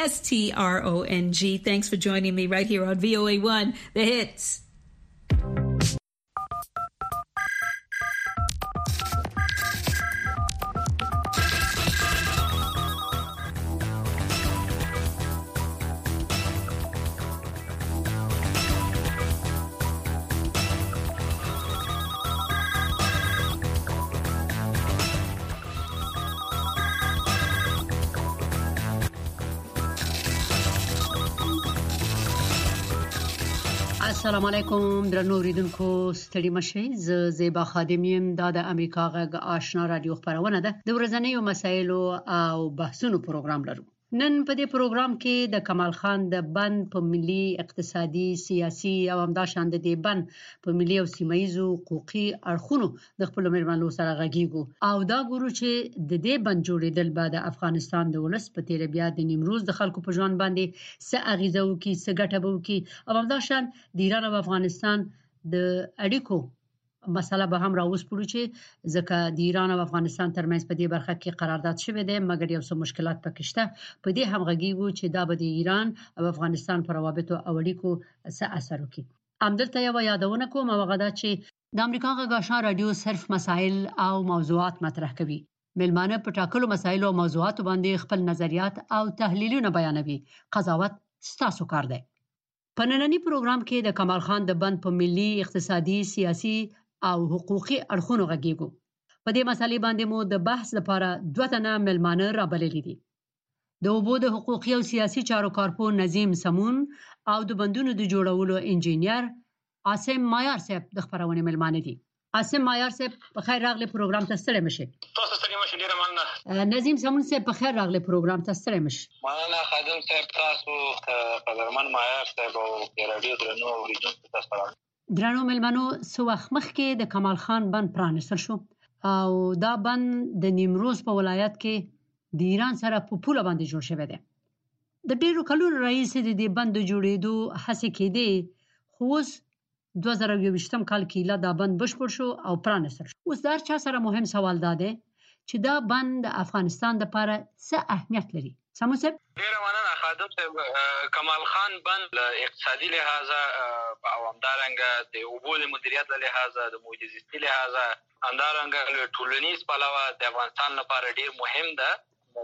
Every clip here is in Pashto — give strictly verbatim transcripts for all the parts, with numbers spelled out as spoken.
S T R O N G. Thanks for joining me right here on V O A one, The Hits. السلام علیکم درنو اوریدونکو ستړي مشئ ز زیبا خادمیم دا د امریکا غږ آشنا رادیو خبرونه ده د ورځنیو مسایلو او بحثونو پروګرام لرو. نن په دې پروګرام کې د کمال خان د بند په ملي اقتصادي سیاسي او همداشان د دې بند په ملي او سیمایي حقوقي اړخونو د خپل مېرمنو سره غږیږو او دا ګورو چې د دې بند جوړېدل بعد افغانستان د ولس په تیر بیا د نیمروز د خلکو په ژوند باندې څه اغیزه وکي څه ګټه وکي او همداشان د ایران او افغانستان د اړیکو مسله به هم راوسپړو چې ځکه د ایران او افغانستان ترمنځ په دې برخه کې قرارداد شوی دی مګر یو څه مشکلات پکې شته. په دې همغږیږو چې دا به د ایران او افغانستان پر روابطو او اړیکو څه اثر وکړي. همدلته یو یادونه کوم هغه دا چې د امریکا غږ آشنا رادیو صرف مسایل او موضوعات مطرح کوي. ملمانه په ټاکلو مسایلو او موضوعاتو باندې خپل نظریات او تحلیلونه بیانوي. قضاوت ستاسو کار دی. په نننی پروګرام کې د کمال خان د بند په ملي اقتصادي سیاسي او حقوقي اړخونو غږیږو. په دې مسلې باندې مو د بحث لپاره دوه تنه ملمانه رابللي دي. د اوبو د حقوقي او سیاسي چارو کارپو نظیم سمون او د بندونو د جوړولو انجینیر عاصم مایار صاحب د خبرونه ملمانه دي. عاصم مایار صاحب په خیر راغلی پروګرام ته ستړي مشه. تاسو ستړي مشه ډیره مننه. نظیم سمون صاحب په خیر راغلی پروګرام ته ستړي مشه. مننه خادم صاحب تاسو قدرمن مایار صاحب او رادیو درنو اوریدونکو تاسو درنو ملمنو سو وخت مخکې د کمال خان بند پرانستل شو او دا بند د نیمروز په ولایت کې د ایران سره په پوله باندې جوړ شوی دی. د ډیرو کلونو راهیسې د دې بند جوړېدو هڅې کېدې خو اوس دوه زره یوویشتم کال کې لا دا بند بشپړ شو او پرانستل شو. اوس دا چا سره مهم سوال دا دی چې دا بند د افغانستان لپاره څه اهمیت لري. سمو صاحب ډیره مننه خادم صاحب. کمال خان بند له اقتصادي لحاظه او همدارنګه د اوبو د مدیریت له لحاظه د محیط زیستي لحاظه همدارنګه له ټولنیز پلوه د افغانستان لپاره ډیر مهم ده.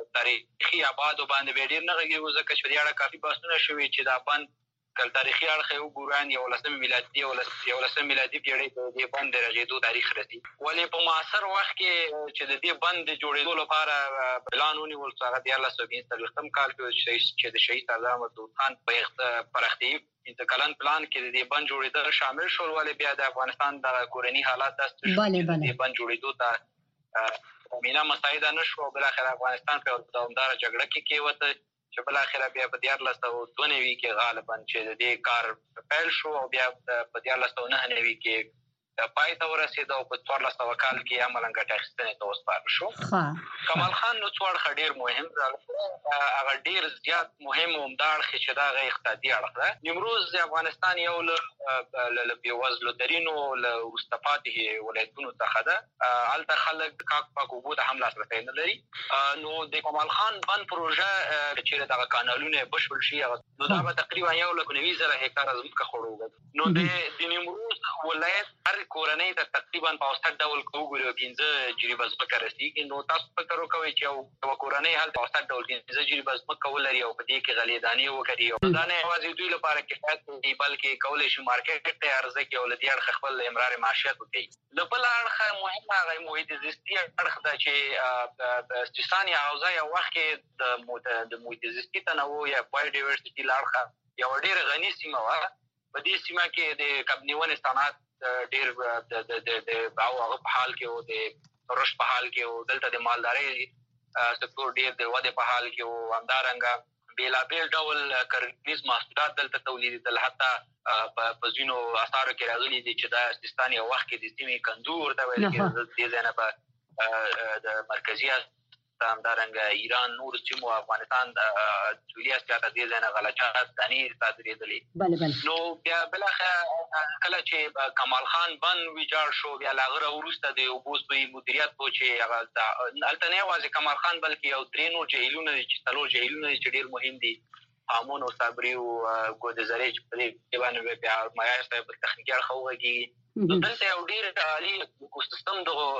تاریخي آباد باندې ډیر نه غږیږي ځکه چې د اړه کافي بحثونه شوي چې دا بند کله تاریخي اړخ یو ګوران یو لسم میلادي یو لسم میلادي پیړۍ ته د بند رغېدو تاریخ رسي. ولې په معاصر وخت کې چې د دې بند جوړېدو لپاره پلان ونیول هغه د یو لسم پنځوستم کال کې چې د شهید سردار محمد خان په پرختي انتقالن پلان کې د دې بند جوړېدل شامل شول. ولې بیا د افغانستان د کورنی حالات داسې شو چې د بند جوړېدو ته مینا مساعده نشو. بل اخر افغانستان په دوامدار جګړه کې کېوته چې بل اخر بیا په دیار لسته دوه نوي کې غالبا چې د دې کار پیل شو او بیا په دیار لسته نه نوي کې پای ته ورسېد او په څوار لسته کال کې عملاً ګټه اخیستنې ته وسپارل شو. کمال خان نو څوار ډیر مهم هغه ډیر زیات مهم او مدار چې دا غي اقتصادي اړخ ده. نیمروز د افغانستان یو له بیوزلو ترینو له وروسته ولایتونو څخه ده. هلته خلک کاک پاک اوبو ته هم لاسرسی نه لري. نو د کمال خان بند پروژه چې دغه کانالونه بشپړ شي نو دا به تقریبا یو لک نوي زره هکتاره ځمکه خړوبه. نو د نیمروز ولایت هر کورنۍ ته تقریبا په اوسط ډول وګورئ پنځه جریبه ځمکه رسیږي. نو تاسو فکر وکړئ چې یو کورنۍ هلته په اوسط ډول پنځه جریبه ځمکه ولري او په دې کې غلې دانې وکړي او دا نه یوازې دوی لپاره کفایت کوي بلکې کولی شي مارکیټ ته عرضه کړي او له دې اړخه خپل امرار معاشیت وکړي. له بل اړخه مهم هغه محیط زیستي اړخ ده چې سیستان یا حوزه یو وخت کې د محیط زیستي تنوع یا بایو ډایورسټي له اړخه یو ډېر غني سیمه وه. په دې سیمه کې د کبنیونې صنعت ډیر د د د باو هغه په حال کې او د رشد په حال کې او دلته د مالدارۍ سکتور ډیر د وده په حال کې او همدارنګه بیلابیل ډول کرنیز محصولات دلته تولیدېدل. حتی په ځینو اثارو کې راغلي دي چې دا سیستان یو وخت کې د سیمې کندو ورته ویل کېده. د ځای نه په د مرکزي وروسته همدارنګه ایران نور سیمو افغانستان د سویلي اسیا ته دې ځای نه غلچات دانې صادرېدلې. بله بله نو بیا بالاخره کله چې کمال خان بند ویجاړ شو بیا له هغه وروسته د اوبو سوی مدیریت و چې هغه هلته نه یوازې کمال خان بلکې یو درې نور جهیلونه دي چې څلور جهیلونه دي چې ډېر مهم دي، هامون او صبري او ګودرزاري چې په دې باندې بیا مایار صاحب په تخنیکي اړخ وغږېږي. نو دلته یو ډېر عالي ایکوسیستم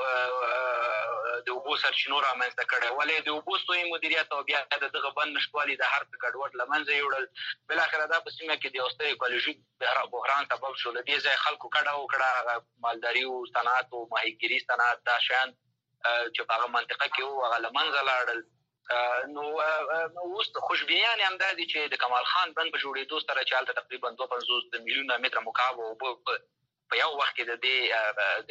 د اوبو سرچینو رامنځته کړی، ولې د اوبو سوی مدیریت او بیا د دغه بند نشتوالي د هر څه ګډوډ له منځه یوړل. بالاخره دا په سیمه کې د یو ستر ایکولوژیک بحران سبب شو. له دې ځای خلکو کډه وکړه، مالداري او صنعت او ماهیګیري صنعت دا شیان چې په هغه منطقه کې وو هغه له منځه لاړل. نو اوس خوشبینیانې همدا دي چې د کمال خان بند په جوړېدو سره چې هلته تقریبا دوه پنځوس میلیونه متره مکعب اوبه په یو وخت کې د دې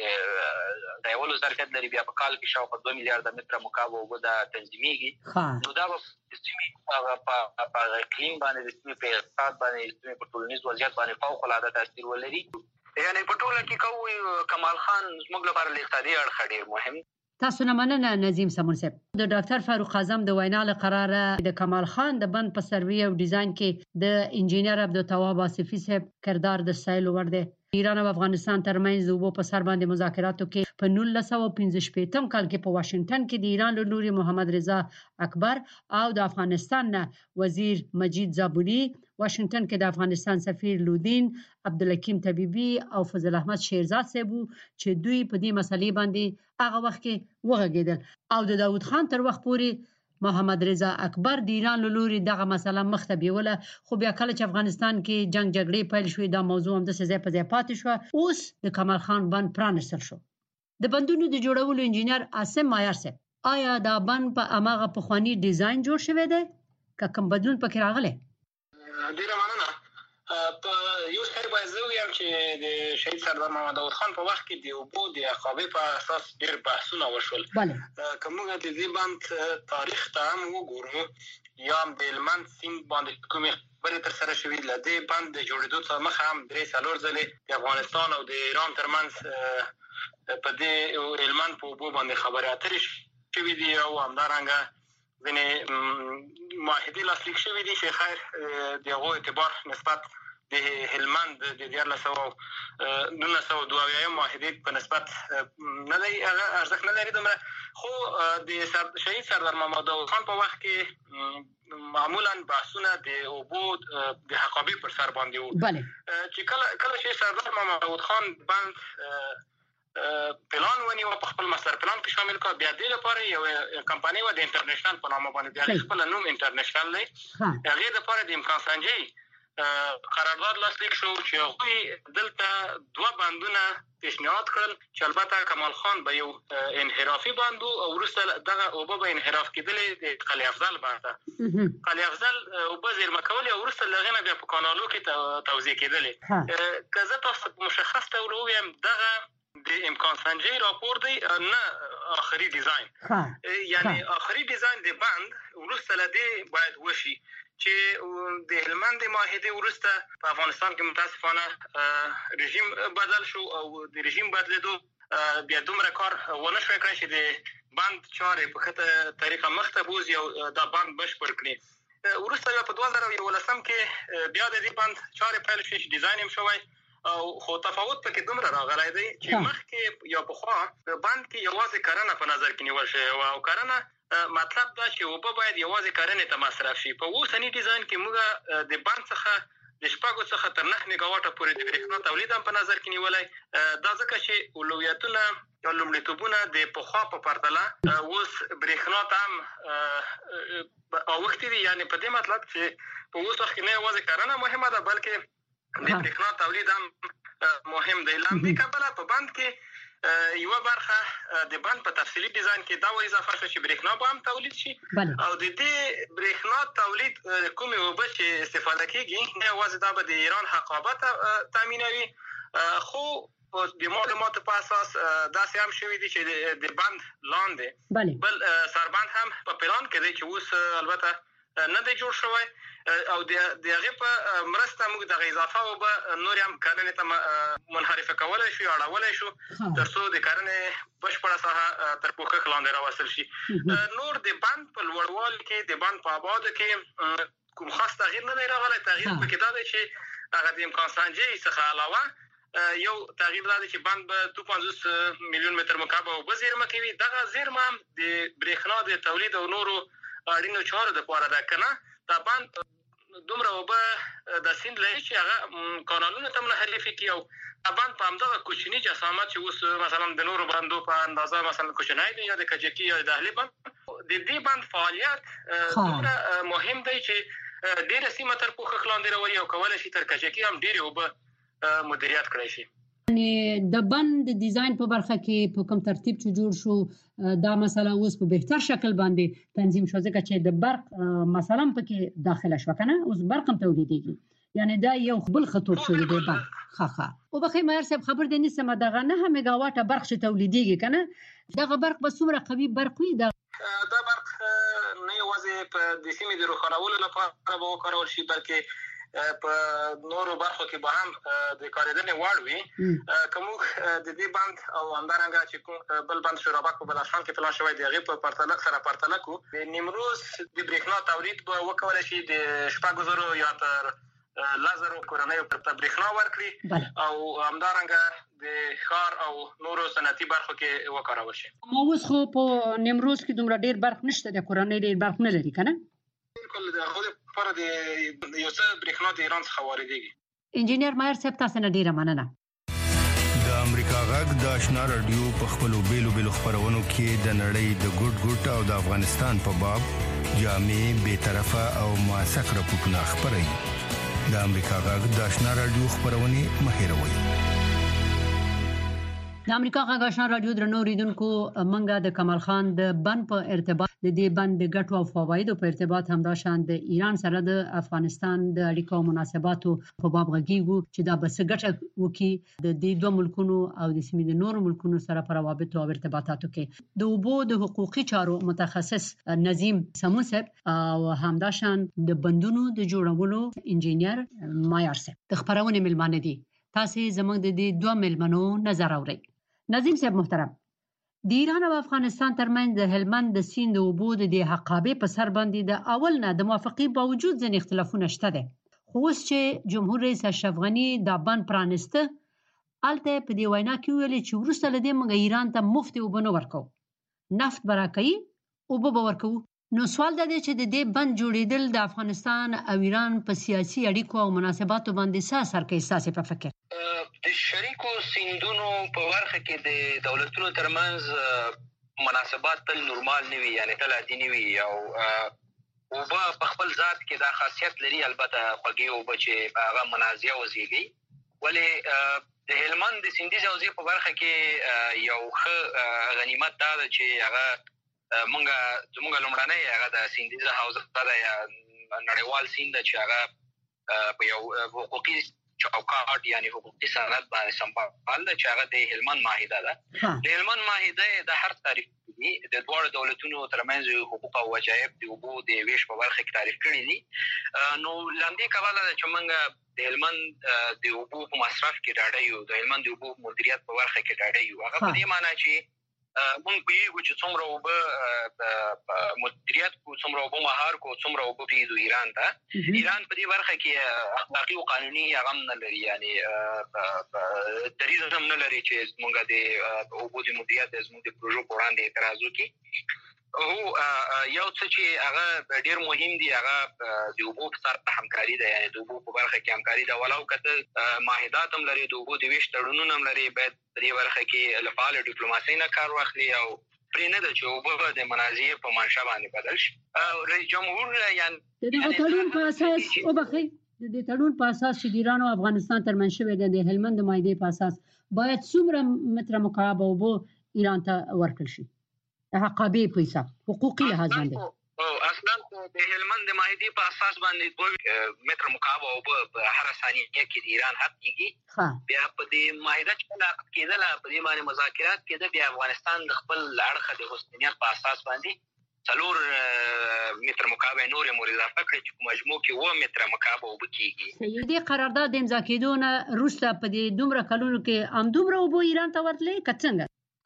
د یولو ظرفیت لري، بیا په کال کې شاوخوا دوه میلیارده متره مکعب اوبه دا تنظیمیږي. نو دا به د سیمې په اقلیم باندې، د سیمې په اقتصاد باندې، د سیمې په ټولنیز وضعیت باندې فوق العاده تاثیر ولري. یعنې په ټوله کې کوو کمال خان زموږ لپاره له اقتصادي اړخه ډېر مهم. تاسو نه مننه نظیم سمون صاحب. د ډاکټر فاروق اعظم د وینا له قراره د کمال خان د بند په سروي او ډیزاین کې د انجینر عبدالتواب آصفي صاحب کردار د ستایلو وړ دی. ایران او افغانستان ترمنځ د اوبو په سر باندې مذاکراتو کې په نولس سوه پنځه شپېتم کال کې په واشنگټن کې د ایران له لوري محمد رضا اکبر او د افغانستان نه وزیر مجید زابونی، واشنگټن کې د افغانستان سفیر لودین عبدالحکیم طبیبی او فضل احمد شیرزاد صاحب چې دوی په دې مسلې باندې هغه وخت کې وغږېدل او د داود خان تر وخت پورې محمد رضا اکبر د ایران له لوري دغه مسله مخته بیوله. خو بیا کله چې افغانستان کې جنگ جګړې پیل شوې دا موضوع هم داسې ځای په ځای پاتې شوه. اوس د کمال خان بند پرانستل شو. د بندونو د جوړولو انجینر عاصم مایار صاحب، آیا دا بند په هماغه پخواني ډیزاین جوړ شوی دی که کوم بدلون پکې راغلی؟ ډېره مننه. په یو ځای باید زه ووایم چې د شهید سردار محمد داود خان په وخت کې د اوبو د عقابې په اساس ډېر بحثونه وشول. که موږ د دې بند تاریخ ته هم وګورو یا هم د هلمند سیند باندې کومې خبرې ترسره شوي، له دې بند د جوړېدو څخه مخکې هم درې څلور ځلې د افغانستان او د ایران ترمنځ په دې هلمند په اوبو باندې خبرې اترې شوي دي او همدارنګه ځینې معاهدې لاسلیک شوي دي چې خیر د هغو اعتبار نسبت د هلمند د دیارلس سوه نولس سوه دوه اویایم معاهدې په نسبت نه دی، هغه ارزښت نه لري دومره. خو د شهید سردار محمد داود خان په وخت کې معمولا بحثونه د اوبو د حقابې پر سر باندې وو چې کله کله چې سردار محمد داود خان بند پلان ونیو په خپل مستر پلان کې شامل کړ، بیا دې لپاره یو کمپنۍ و د انټرنیشنل په نامه باندې، بیا خپل نوم انټرنیشنل دی، هغې لپاره د امکان سنجۍ قرارداد لاسلیک شو چې هغوی دلته دوه بندونه پیشنهاد کړل چې البته کمال خان به یو انحرافي بند او وروسته دغه اوبه به انحراف کېدلې د قلعه افضل بند ته. قلعه افضل اوبه زیرمه کولې او وروسته له هغې نه بیا په کانالو کې توزیع کېدلې. که زه تاسو په مشخص ډول ووایم دغه د امکان سنجۍ راپور دی نه آخري ډیزاین، یعنی آخري ډیزاین د بند وروسته له دې باید وشي چې د هلمند معاهدې وروسته په افغانستان کې متاسفانه رژیم بدل شو او د رژیم بدلېدو بیا دومره کار ونه شوی کړی چې د بند چارې په ښه طریقه مخته بوځي او دا بند بشپړ کړي. وروسته بیا په دوه زره یولسم کې بیا د دې بند چارې پیل شوې چې ډیزاین هم شوی او خو تفاوت پکې دومره راغلی دی چې مخکې یا پخوا بند کې یوازې کرنه په نظر کې نیول شوې وه او کرنه مطلب دا چې اوبه باید یوازې کرنې ته مصرف شي. په اوسني ډیزاین کې موږ د بند څخه د شپږو څخه تر نهه میګاواټه پورې د برېښنا تولید هم په نظر کې نیولی. دا ځکه چې اولویتونه یا لومړیتوبونه د پخوا په پرتله اوس برېښنا ته هم اوښتي دي. یعنې په دې مطلب چې په اوس وخت کې نه یوازې کرنه مهمه ده بلکې د برېښنا تولید هم مهم دی. له همدې کبله په بند کې یوه برخه د بند په تفصیلي ډیزاین کې دا اضافه شوه چې برېښنا به هم تولید شي او د دې برېښنا تولید کومې اوبه چې استفاده کېږي نه یوازې دا به د ایران حقابه تامینوي، خو د معلوماتو په اساس داسې هم شوي دي چې د بند لاندې بل سربند هم په پلان کې دی چې اوس البته نه دی جوړ شوی او د هغې په مرسته موږ دغه اضافه اوبه نورې هم کرنې ته منحرفه کولی شو یا اړولی شو تر څو د کرنې بشپړه ساحه تر پوښښ لاندې راوستل شي. نور د بند په لوړوالي کې د بند په ابعادو کې کوم خاص تغییر نه دی راغلی. تغییر پکې دا دی چې هغه د امکان سنجۍ څخه علاوه یو تغییر دا دی چې بند به دوه پنځوس میلیون متر مکعب اوبه زیرمه کوي. دغه زیرمه د برېښنا د تولید او نورو اړینو چارو دپاره ده که نه دا بند دومره اوبه د سیند لري چې هغه کانالونو ته منحرفې کړي او بند په همدغه کوچني جسامت چې اوس مثلا د نورو بندو په اندازه مثلا کوچنی دی یا د کجکي یا د اهلي بند د دې بند فعالیت دومره مهم دی چې ډېره سیمه تر پوښښ لاندې راولي او کولی شي تر کجکي هم ډېرې اوبه مدیریت کړی شي. یعنې د بند ډیزاین په برخه کې په کوم ترتیب چې جوړ شو دا مسله اوس په بهتر شکل باندې تنظیم شو ځکه چې د برق مثلا پکې داخله شو کنه اوس برق هم تولیدېږي یعنی دا یو بل خطوط شوی دی بند ښه ښه او بخیر مهر صاحب خبر دی نیسم دغه نه میگاواټه برق چې تولیدېږي کنه دغه برق به څومره قوي برق وي؟ دا برق نه یوازې په د سیمې د روښانولو لپاره به وکارول شي بلکې په نورو برخو کې به هم د کارېدنې وړ وي. که موږ د دې بند او همدارنګه چې کوم بل بند شورابک په بدخشان کې پلان شوی د هغې په پرتله سره پرتله کړو د نیمروز د برېښنا تولید به وکولی شي د شپږو زرو یا تر لس زرو کورنیو ته برېښنا ورکړي او همدارنګه د ښار او نورو صنعتي برخو کې وکارول شي. ما اوس خو په نیمروز کې دومره ډېر برق نشته د کورنۍ ډېر برق نه لري که نه؟ بالکل د هغو لپاره د یو څه برېښنا د ایران څخه واردېږي. انجینر ماهر صاحب تاسو نه ډېره مننه. د امریکا غږ د آشنا رادیو په خپلو بیلو بیلو خپرونو کې د نړۍ د ګوټ ګوټ او د افغانستان په باب جامع بې طرفه او موثق راپورټونه خپروي. د امریکا غږ د آشنا رادیو خپرونې مه هېروئ. د امریکا غږ آشنا رادیو درنو اوریدونکو منګه د کمال خان د بند په ارتباط د دې بند د ګټو او فوایدو په ارتباط همداشان د ایران سره د افغانستان د اړیکو او مناسباتو په باب غږیږو چې دا به څه ګټه وکړي د دې دوه ملکونو او د سیمې د نورو ملکونو سره په روابطو او ارتباطاتو کې. د اوبو د حقوقي چارو متخصص نظیم سمون صاحب او همداشان د بندونو د جوړولو انجینر مایر صاحب د خبرونه ملمانه دي. تاسو زموږ د دې دوه ملمنو نظر اورئ. نظیم صاحب محترم، د ایران او افغانستان ترمنځ د هلمند د سیند د اوبو د حقابې په سر باندې د اول نه د موافقې باوجود ځینې اختلافونه شته دي. خو اوس چې جمهور رئیس اشرف غني دا بند پرانسته الته په دی وینا کې ویلي چې وروسته لدې موږ ایران ته مفت اوبه نه ورکو، نفت براکوي اوبه به ورکو. نو سوال دا دی چې د دې بند جوړېدل د افغانستان او ایران په سیاسي اړیکو او مناسباتو باندې څه اثر کوي ستاسو په فکر؟ د شریکو سیندونو په برخه کې د دولتونو ترمنځ مناسبات تل نورمال نه وي، یعنی تل عادي نه وي او اوبه په خپل ذات کې دا خاصیت لري. البته خوږې اوبه چې هغه منازعه وزېږي، ولې د هلمند د سیندي حوزې په برخه کې یو ښه غنیمت دا ده چې هغه مونږه زمونږ لومړنۍ هغه د سیندیزه حوزه ده یا نړیوال سیند ده چې هغه په یو حقوقي چوکاټ یعنی حقوقي سند باندې سمبال ده چې هغه د هلمند معاهده ده. د هلمند معاهده د هر تعریف دي د دواړو دولتونو ترمنځ حقوق او وجایب د اوبو د ویش په برخه کې تعریف کړي دي. نو لاندې کواله ده چې مونږ د هلمند د اوبو په مصرف کې ډاډه یو، د هلمند د اوبو مدیریت په برخه کې ډاډه یو. هغه په دې معنی چې مونږ پوهیږو چې څومره اوبه مدیریت کو، څومره اوبه مهار کو، څومره اوبه پریږدو ایران ته. ایران په دې برخه کې اخلاقي او قانوني هغه هم نه لري، یعنی دریځ هم نه لري چې مونږ د اوبو د مدیریت زموږ د پروژو په وړاندې اعتراض وکړي. هو یو څه چې هغه ډیر مهم دی هغه د اوبو په سر همکاري ده، یعنی د اوبو په برخه کې همکاري ده. ولو کته معاهدات هم لري، د اوبو د ویش تړونونه هم لري، باید په دې برخه کې له فعال ډیپلوماسۍ نه کار واخلي او پرې نه ده چې اوبه د منازعې په منشا باندې بدل شي. رئیس جمهور یعنی د دې تړون په اساس او بخي د دې تړون په اساس چې د ایران او افغانستان ترمنځ شوی دی د هلمند معاهدې په اساس باید څومره متر مکعب اوبه ایران ته ورکړل شي حقابې په حساب حقوقي لحاظ باندې؟ او اصلا د هلمند معاهدې په اساس باندې دوه متر مکعب اوبه په هر ثانیه کې د ایران حق کیږي. بیا په دې معاهده چې علاقه کېدله په دې باندې مذاکرات کېده، بیا افغانستان د خپل اړخ د حسنیت په اساس باندې څلور متر مکعب نور مور اضافه کړي چې مجموع کې و متر مکعب وب کیږي. دې قرارداد د امضا کېدو نه وروسته په دې دومره کلونو کې ام دومره اوبه ایران ته ورتلې که څنګه؟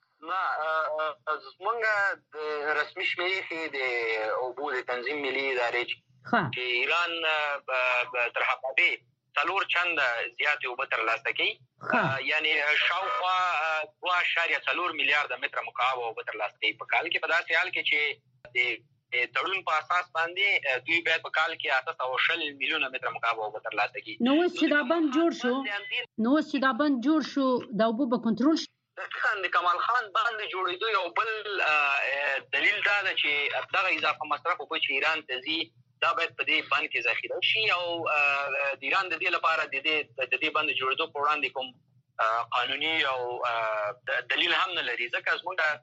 نه زمونږ د رسمي شمیرې د اوبو د تنظیم ملي ادارې چې ایران تر حقابې څلور چند زیاتې اوبه ترلاسه کوي، یعنی شاوخوا دوه اعشاریه څلور میلیارډ متر مکعب اوبه ترلاسه کوي په کال کې. په داسې حال کې چې د تړون په اساس باندې دوی باید په کال کې اساس او شل میلیونه متر مکعب اوبه ترلاسه کوي. نو اوس چې دا بند جوړ شو نو اوس چې دا بند جوړ شو دا اوبه به کنټرول شي. د کمال خان بند جوړېدو یو بل دلیل دا ده چې دغه اضافه مصرف اوبه چې ایران ته ځي دا باید په دې بند کې ذخیره شي او د ایران د دې لپاره د دې د دې بند جوړېدو په وړاندې کوم قانوني او دلیل هم نه لري، ځکه زموږ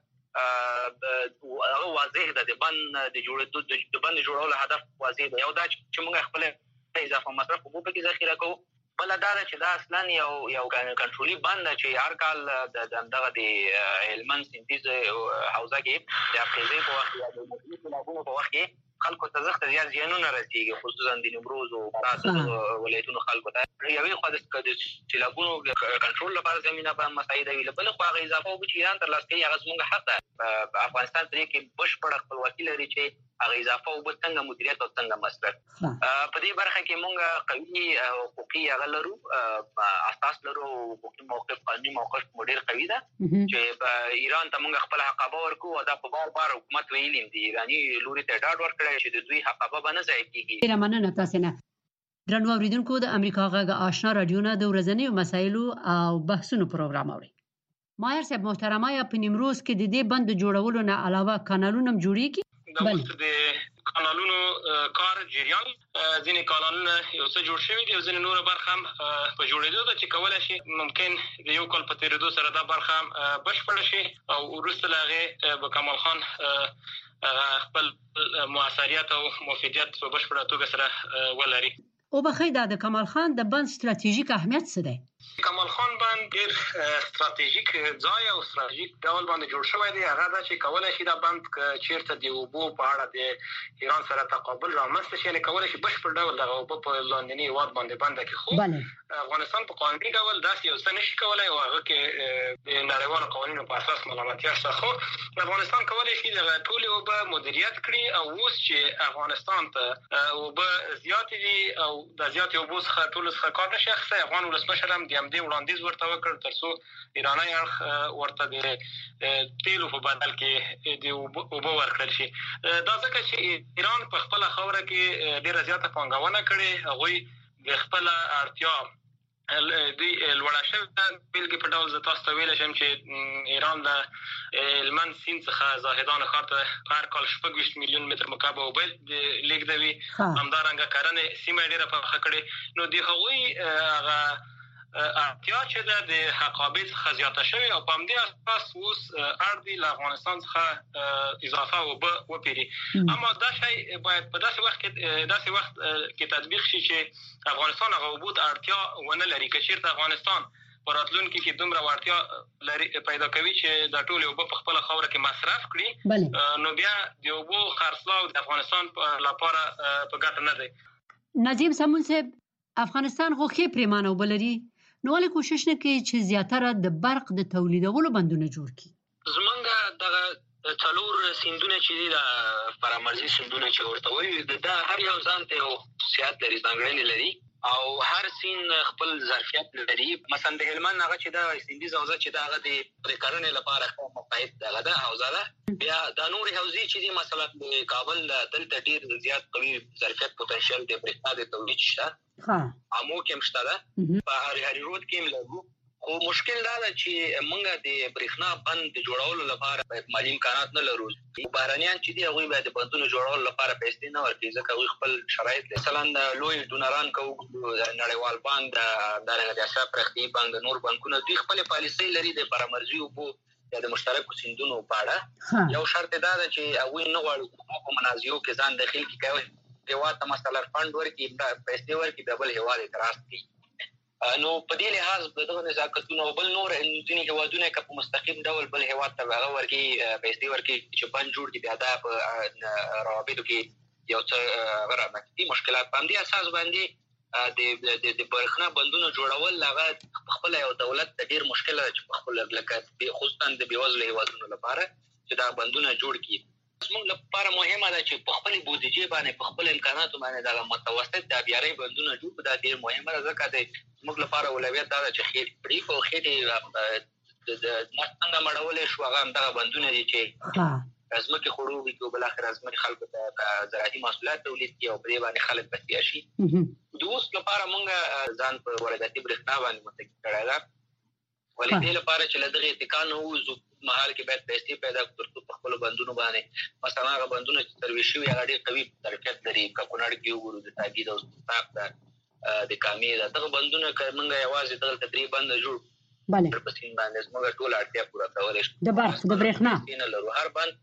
هغه واضح ده د بند د جوړېدو د بند جوړولو هدف واضح ده. یو دا چې موږ خپل اضافه مصرف اوبه پکې ذخیره کوو، بل دا چې دا اصلا یو یو کنټرولي بند چې هر کال د دغه د هلمند سیندیز حوزه کې د افغانستان په وخت کې د مختلفو په وخت کې خلکو ته زخت زیات زیانونه رسیږي، خصوصا د نیمروز او فراه ولایتونو خلکو ته. یوې خوا د سیلابونو کنټرول لپاره زمينه په مساعده ویل، بل خو هغه اضافه اوبه چې ایران ترلاسه کوي هغه زموږ حق ده. افغانستان په دې کې بشپړه خپلواکي لري چې هغه اضافه اوبه څنګه مدیریت او څنګه مصرف. په دې برخه کې موږ قوي حقوقي هغه لرو، اساس لرو، حقوقي موقف قانوني موقف مو ډېر قوي ده چې ایران ته موږ خپل حقابه ورکو او دا په بار بار حکومت ویلیم دي ایراني لوري ته ډاډ ورکړی چې د دوی حقابه به نه ځای کېږي. ډېره مننه تاسې نه. درنو اوریدونکو د امریکا غږ آشنا رادیو نه د ورځنیو مسایلو او بحثونو پروګرام اورئ. ماهر صاحب محترمه، یا په نیمروز کې د دې بند جوړولو نه علاوه کانالونه هم جوړیږي؟ د اوس د کانالونو کار جریان، ځینې کانالونه یو څه جوړ شوي دي او ځینې نوره برخه هم په جوړېدو ده چې کولی شي ممکن د یو کال په تېرېدو سره دا برخه هم بشپړه شي او وروسته له هغې به کمال خان خپل موثریت او مفیدیت په بشپړه توګه سره ولري. وبخښئ، دا د کمال خان د بند ستراتیژیک اهمیت څه دی؟ کمال خان بند ډېر ستراتیژیک ځای او ستراتیژیک ډول باندې جوړ شوی دی. هغه دا چې کولی شي دا بند چیرته د اوبو په اړه د ایران سره تقابل رامنځته شي، یعنې کولی شي بشپړ ډول دغه اوبه په لاندني هېواد باندې بنده کړي. خو افغانستان په قانوني ډول داسې یو څه نشي کولی او هغه کې د نړیوالو قوانینو په اساس ملامتیا شته. خو افغانستان کولی شي دغه ټولې اوبه مدیریت کړي او اوس چې افغانستان ته اوبه زیاتې دي او د زیاتې اوبو څخه ټولو څخه کار نشي اخیستی، افغان ولسمشر هم د همدې وړاندیز ورته وکړ تر څو ایرانی اړخ ورته د تیلو په بدل کې د اوبه ورکړل شي. دا ځکه چې ایران په خپله خاوره کې ډېره زیاته پانګونه کړې، هغوی د خپله اړتیا دوی لوړه شوې ده. بېلګې په ډول زه تاسو ته ویلی شم چې ایران د هلمند سیند څخه زاهدانو ښار ته هر کال شپږ ویشت میلیون متر مکعب اوبه لېږدوي. همدارنګه کرنې سیمه یې ډېره پراخه کړې، نو د هغوی هغه اړتیا چې ده د حقابې څخه زیاته شوې او په همدې اساس اوس اړ دي له افغانستان څخه اضافه اوبه وپېري. اما دا شی باید په داسې وخت کې داسې وخت کې تطبیق شي چې افغانستان هغه اوبو ته اړتیا ونه لري. که چېرته افغانستان په راتلونکي کې دومره وړتیا لري پیدا کوي چې دا ټولې اوبه په خپله خاوره کې مصرف کړي، نو بیا د اوبو خرڅلاو د افغانستان لپاره په ګټه نه دی. نظیم سمون صاحب، افغانستان خو ښې پرېمانه اوبه لري، نو ولې کوشش نه کوي چې زیاتره د برق د تولیدولو بندونه جوړ کړي؟ زمونږ دغه څلور سیندونه چې دي د فرامرزي سیندونه چې ورته وایي دا هر یو ځان ته یو خصوصیات لري، ځانګړنې لري او هر سیند خپل ظرفیت لري. مثلا د هلمند هغه چې دا سیندیز حوزه چې دا هغه د کرنې لپاره ښه مقاید دغه ده حوزه ده. بیا دا نورې حوزې چې دي مثلا د کابل دلته ډېر زیات قوي ظرفیت پوتنشیل د برېښنا د تولید شته، امو کې هم شته ده، په هری رود کې هم لرو. خو مشکل دا ده چې موږ د برېښنا بند د جوړولو لپاره مالي امکانات نه لرو. بهرنیان چې دي هغوی باید د بندونو جوړولو لپاره پیسې نه ورکوي، ځکه هغوی خپل شرایط لري. مثلا لوی ډونران کوو، نړیوال بانک، دارنګه د اشرف پرختیایي بانک، د نور بانکونه، دوی خپلې پالیسۍ لري د فرامرزي اوبو یا د مشترکو سیندونو په اړه. یو شرط دا ده چې هغوی نه غواړي په منازعو کې ځان دخیل کړي، هېواد ته مثلا فنډ ورکړي، پیسې ورکړي، بیا بل هېواد یې تراست کړي. نو په دې لحاظ دغه نزاکتونه او بل نور ځینې هیوادونه که په مستقیم ډول بل هیواد ته هغه ورکي پیسې ورکي چې بند جوړ کړي بیا دا په روابطو کې یو څه غرامتي مشکلات باندې اساس باندې د د د برخنا بندونو جوړول هغه خپل یو دولت د ډیر مشکل چې خپل لکه خصوصا د بیوزلو هیوادونو لپاره چې دا بندونه جوړ کړي موږ لپاره مهمه ده چې په خپل بودیجه باندې په خپل امکاناتو باندې دا متوسط د بیاري بندونه جوړ دا ډیر مهمه ده ځکه د موږ لپاره اولویت دا چې خیر پرې په خیر د څنګه مړولې شو هغه دا بندونه دي چې ازمکه خړوبي کې بل اخر ازمکه خلکو ته زراعتي محصولات تولید کوي او پرې باندې خلک بسیا شي د اوس لپاره موږ ځان په وارداتي برېښنا باندې متکی کړای دا ولې دې لپاره چې لدغه اتکال نو وو محل کې باید پیسې پیدا کړو په خپل بندونو باندې مثلا هغه بندونه چې سرویس شوی هغه ډېر قوي ظرفیت لري که کونړ کې وګورو د تاګید او استاق د د کامې د دغه بندونه کومه یوازې دغه تقریبا جوړ بله په سین باندې موږ ټول اړتیا پوره کولای شو د برق د برېښنا نه لرو هر بند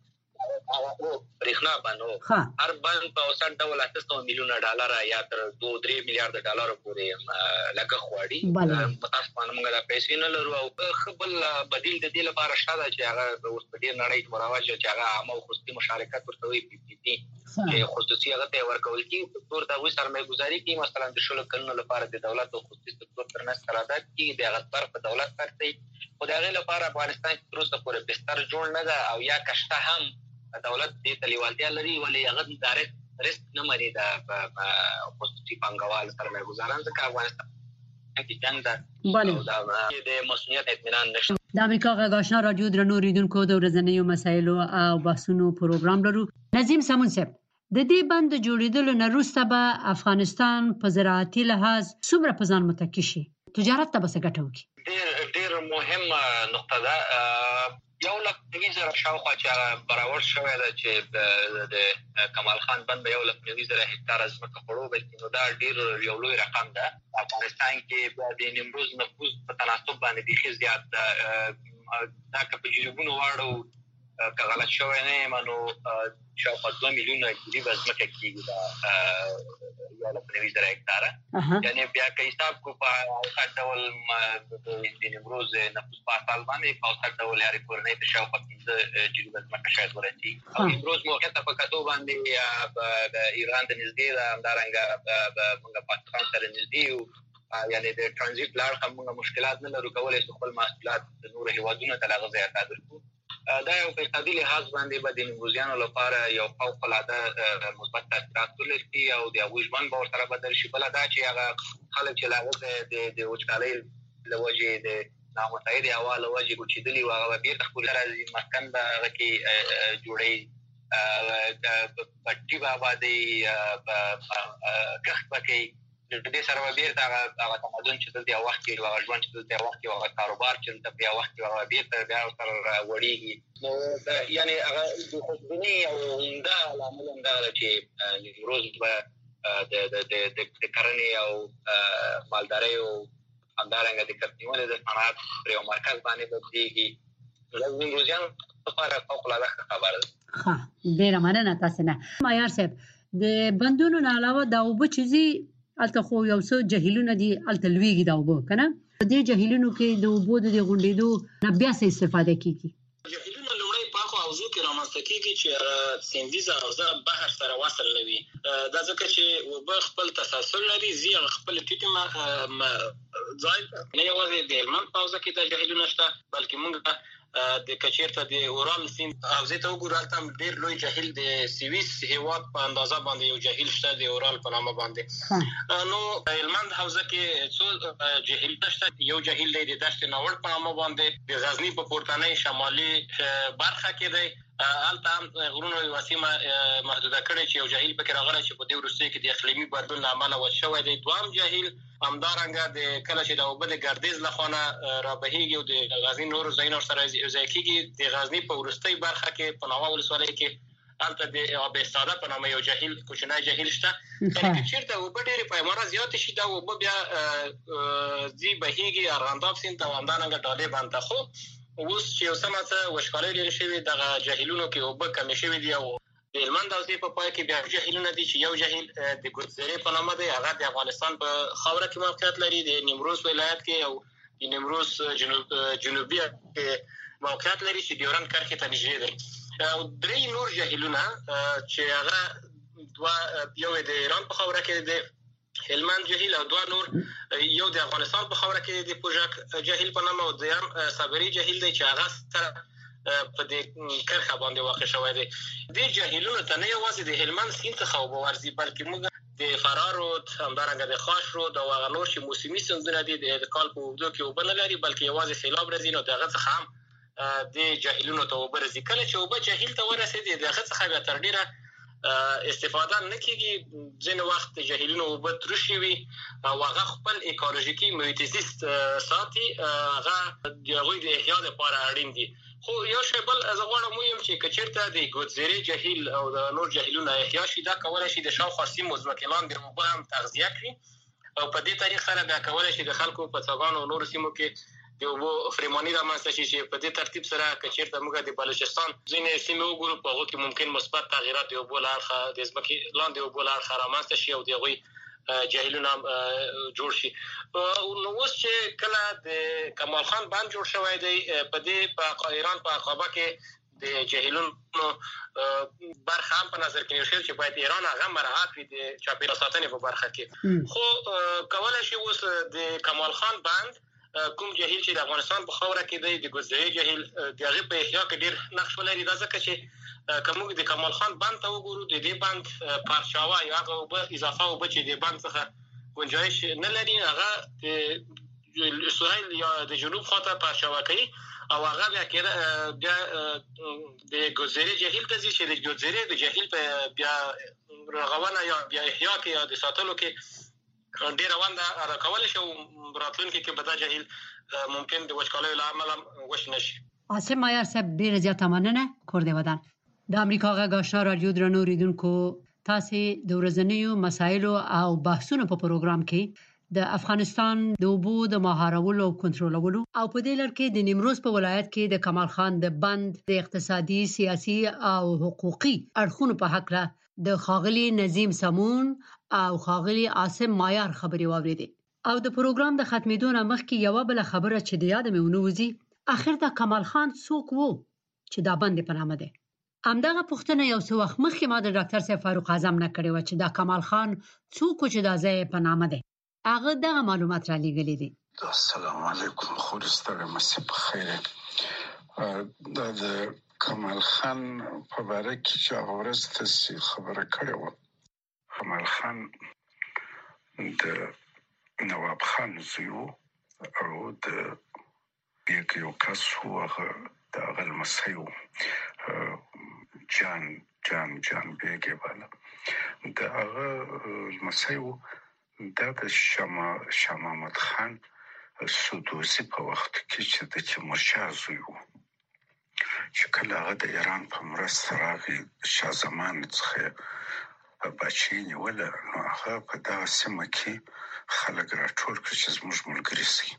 برېښنا باندې هر بند په اوسط ډول اته میلیونه ډالر یا تر دوه درې میلیارډ ډالر پورې لګه خوړی متاسفانه موږ د پیسې نه لرو او خپل بدیل د دې لپاره شاده چې هغه اوس په ډیر نړۍ کې مراوج چې هغه عامه او خصوصي مشارکت ورته وي پی پی پی چې خصوصي هغه ته ورکول کی تور دا وي سرمایه گذاري کی مثلا د شلو کلونو لپاره د دولت او خصوصي سکتور ترمنځ قرارداد کی د هغه طرف په دولت پرته خدای لپاره افغانستان کې تر اوسه پورې بستر جوړ نه ده او یا کشته هم دولت دې تلیوالتیا لري ولې هغه ډایرکټ ریسک نه مری دا خصوصي پانګوال سرمایه گذاران ځکه افغانستان کې جنگ ده دا د مسؤلیت اطمینان نشته د امریکا غږ آشنا رادیو درنو ریدونکو د ورځنیو مسایلو او بحثونو پروګرام لرو. نظیم سمون صاحب د دې بند جوړیدلو نه وروسته به افغانستان په زراعتي لحاظ څومره په ځان متکی شي تجارت ته به څه ګټه وکړي؟ ډېر ډېر مهمه نقطه ده. یو لک نوي زره شاوخوا چې برابر شوی ده چې د کمال خان بند به یو لک نوي زره هکتار ځمکه خړوبه نو دا ډېر یو لوی رقم ده. افغانستان کې د نیمروز نفوس په تناسب باندې بیخي زیات ده. دا که په جریبونو واړو که غلط شوی نه یم نو شاوخوا دوه میلیونه جریبه ځمکه کېږي دا یو لک نوي زره هکتاره. یعنې بیا که حساب کړو په اوسط ډول د نیمروز نفوس په اساس باندې په اوسط ډول یارې کورنۍ ته شاوخوا پنځه جریبه ځمکه شاید ورسېږي او نیمروز موقعیت ته په کتو باندې د ایران ته نږدې ده همدارنګه موږ پاکستان سره نږدې یو یعنې د ټرانزیټ له اړخه موږ مشکلات نه لرو کولی شو خپل محصولات د نورو هیوادونو ته له هغه ځایه صادر کړو. دا یو په اقتصادي لحاظ باندې به د نیمروزیانو لپاره یو فوق العاده مثبت تاثیرات ولري او د هغوی ژوند به ورسره بدل شي. بله دا چې هغه خلک چې له هغه د وچکالۍ له وجې د نامتعدې هوا له وجې کوچېدلي وو هغه به بېرته خپل راځي مسکن به هغه کې جوړوي پټي به آبادوي کښت به کوي. د دې سره به بېرته هغه تمدن چې دلته یو وخت کې هغه ژوند چې دلته یو وخت کې هغه کاروبار چې دلته په یو وخت کې هغه بېرته بیا ورسره وړېږي. نو یعنې هغه د خوشبینۍ او عمده لامل همدغه ده چې نیمروز به د کرنې او مالدارۍ او همدارنګه د کښتنیونې د صنعت پر یو مرکز باندې بدلېږي. د نیمروزیانو لپاره فوق العاده ښه خبره ده. ښه ډېره مننه تاسې نه. معیار صاحب د بندونو نه علاوه د اوبه چې ځي هلته خو یو څه جهیلونه دي هلته لویږي دا اوبه که نه په دې جهیلونو کې د اوبو د دې غونډېدو نه بیا څه استفاده کېږي؟ جهیلونه لومړی پاکو حوضو کې رامنځته کېږي چې سیندیزه حوزه بحر سره وصل نه وي. دا ځکه چې اوبه خپل تسلسل لري ځي هغه خپل ټیټې ځای نه یوازې د هلمند په حوزه کې دا جهیلونه شته بلکې موږ د کچیرته د اورال سیند حوزې ته وګورو هلته هم ډېر لوی جهیل د سویس هېواد په اندازه باندې یو جهیل شته د اورال په نامه باندې. نو هلمند حوزه کې څو جهیلونه شته. یو جهیل دی د دشت ناوړ په نامه باندې د غزني په پورتنۍ شمالي برخه کې دی. هلته هم غرونو یوه سیمه محدوده کړې چې یو جهیل پکې راغلی چې په دې وروستیو کې د اقلیمي بدلون له امله وچ شوی دی. دوهم جهیل همدارنګه د کله چې د اوبه د ګردیز له خوا نه رابهېږي او د غزني نورو ځایونو سره یوځای کېږي د غزني په وروستۍ برخه کې په ناوه ولسوالۍ کې هلته د آب استاده په نامه یو جهیل کوچنی جهیل شته. یعنې که چېرته اوبه ډېرې پیمانه زیاتې شي دا اوبه بیا ځي بهېږي ارغنداب سیند ته او همدارنګه ډالۍ بند ته. خو اوس چې یو څه څه وچکالۍ ډېرې شوې دغه جهیلونو کې اوبه کمې شوې دي او د هلمند حوزې په پای کې بیا جهیلونه دي چې یو جهیل د ګوتزرې په نامه دی، هغه د افغانستان په خاوره کې موقعیت لري، د نیمروز ولایت کې او د نیمروز جنوب جنوبي کې موقعیت لري چې ډیورند کرښې ته نږدې دی. او درې نور جهیلونه چې هغه دوا یو د ایران په خاوره کې د هلمند جهیل او دوا نور یو د افغانستان په خاوره کې د پوجاک جهیل په نامه او دویم صابري جهیل دی چې هغه سره په دې کرښه باندې واقع شوی دی. د جهیلونو ته نه یوازې د هلمند سیند څخه اوبه ورځي بلکې موږ د فراه رود، همدارنګه د خاش رود او هغه نور چې موسمي سیندونه دي د کال په اوږدو کې اوبه نه لري بلکې یوازې سیلاب راځي، نو دغه څخه هم د جهیلونو ته اوبه راځي. کله چې اوبه جهیل ته ورسېږي دغه څخه بیا تر ډیره استفاده نه کیږي، ځینې وخت جهیلونو اوبه ترشي وي او هغه خپل ایکولوژیکي محیط زیست ساتي، هغه د هغوی د احیا لپاره اړین دي. خو یو شی بل زه غواړم ووایم چې که چېرته د ګوتزرې جهیل او د نور جهیلونه احیا شي، دا کولی شي د شاوخوا سیمو ځمکې لاندې اوبه هم تغذیه کړي او په دې طریق سره بیا کولی شي د خلکو په څاګانو او نورو سیمو کې د اوبو فریماني رامنځته شي چې په دې ترتیب سره که چېرته موږ د بلوچستان ځینې سیمې وګورو په هغو کې ممکن مثبت تغیرات د اوبو له اړخه د ځمکې لاندې اوبو له اړخه رامنځته شي او د هغوی جهیلونه جوړ شي. نو اوس چې کله د کمال خان بند جوړ شوی دی، په دې په ایران په عقابه کې د جهیلونو برخه هم په نظر کې نیول چې باید ایران هغه مراعات کړي د چاپیریال ساتنې په برخه کې. خو کولی شي اوس د کمال خان بند کوم جهیل چې د افغانستان په خاوره کې دی د ګوتزرې جهیل د هغې په احیا کې ډېر نقش ولري، دا ځکه چې که موږ د کمال خان بند ته وګورو د دې بند پارچاوه یا هغه اوبه اضافه اوبه چې د بند څخه ګنجایش نه لري هغه د سهیل یا د جنوب خواته پارچاوه کوي او هغه بیا بیا د ګوتزرې جهیل ته ځي چې د ګوتزرې د جهیل په بیا رغونه یا بیا احیا کې یا د ساتلو کې ډېره ونډه ادا کولی شي او راتلونکي کې به دا جهیل ممکن د وچکالیو له امله وچ نه شي. عاصم مایار صاحب ډېره زیاته مننه. کور دې ودان. د امریکا غږ آشنا رادیو درنو اوریدونکو، تاسې د ورځنیو مسایلو او بحثونو په پروګرام کې د افغانستان د اوبو د مهارولو او کنټرولولو او په دې لړ کې د نیمروز په ولایت کې د کمال خان د بند د اقتصادي، سیاسي او حقوقي اړخونو په حق له د خاغلی نظیم سمون او خاغلی عاصم مایار خبري واوریدې او د پروګرام د ختمېدو نه مخکې یو بل خبره چې د یاد مې ونوځي، اخر دا کمال خان څوک وو چې دا بند په نامه ده. همدغه پوښتنه یو څه وخت مخکې ما د ډاکټر صاحب فاروق اعظم نه کړې وه چې دا کمال خان څوک چې دا ځای په نامه ده. هغه دغه معلومات را لېږلي دي. السلام علیکم، خو ستړی مسې په خیر. دا د کمال خان په باره کې چې هغه ورځ تاسې خبره کړې وه، کمال خان د نواب خان زوی و او د بیګ یو کس و، هغه د هغه لمسی و، جان جان جان بیګ یې باله، د هغه لمسی و. دا د شاه محمد خان سدوزي په وخت کې چې د تیمورشاه زوی و، چې کله هغه د ایران په مرسته راغی شاه زمان څخه بچی نیوله، نو هغه په دغه سیمه کې خلک راټول کړي چې زموږ ملګري شي.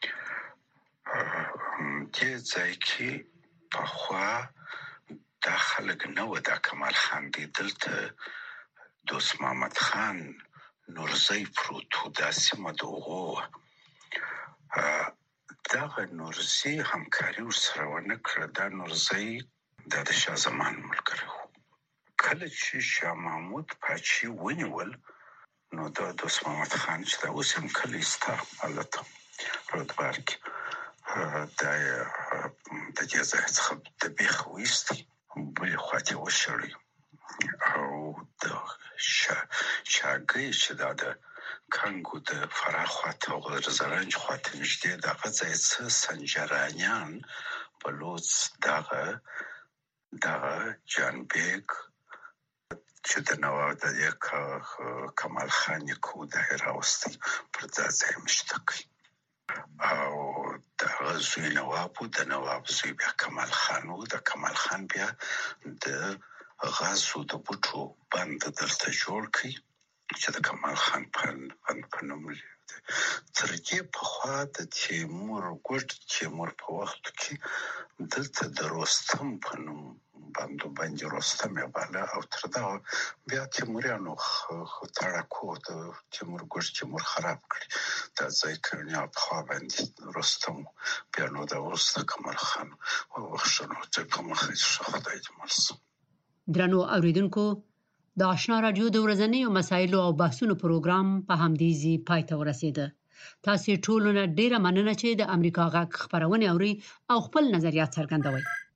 دې ځای کې پخوا دا خلک نه و، دا کمال خان دی، دلته دوست محمد خان نورزی پروت و، دا سیمه د هغو وه. دغه نورزي همکاري ورسره ونه کړه. دا نورزي دا د شاه زمان ملګری و. کله چې شاه محمود پاچي ونیول، نو دا دوست محمد خان چې دا اوس هم کلی ستا هلته رودبار کې، دا یې د دې ځای څخه د بیخ وایستی، بلې خواته یې وشړی او د شاګۍ چې دا د کنګو د فراه خواته او د زرنج خواته نږدې دغه ځای څه سنجرانیان بلوڅ دغه دغه جان بیګ چې د نواب د دې کمال خان نیکو د راوستي پر دا ځای مشته کوي او دغه زوی نواب و، د نواب زوی بیا کمال خان و، د کمال خان بیا د غازو د بوټو بند دلته جوړ کړي چې د کمال خان په نوم دی. تر دې پخوا د تیمور ګوډ تیمور په وخت کې دلته د رستم په نوم بندو باندې رستم بالا او تر دا بیا تیموریانو خو تړکو د تیمور ګوش تیمور خراب کړی دا ځای کړنیا په باندې رستم بیا نو دا ورسته کمال خان او وښنو چې په مخه شو خدای دې مرسته. درنو اوریدونکو د آشنا رادیو د ورځنیو مسایلو او بحثونو پروګرام په همدې ځای پای ته ورسېده. تاسو ټول نه ډیره مننه چې د امریکا غږ خبرونه اوري او خپل نظریات څرګندوي.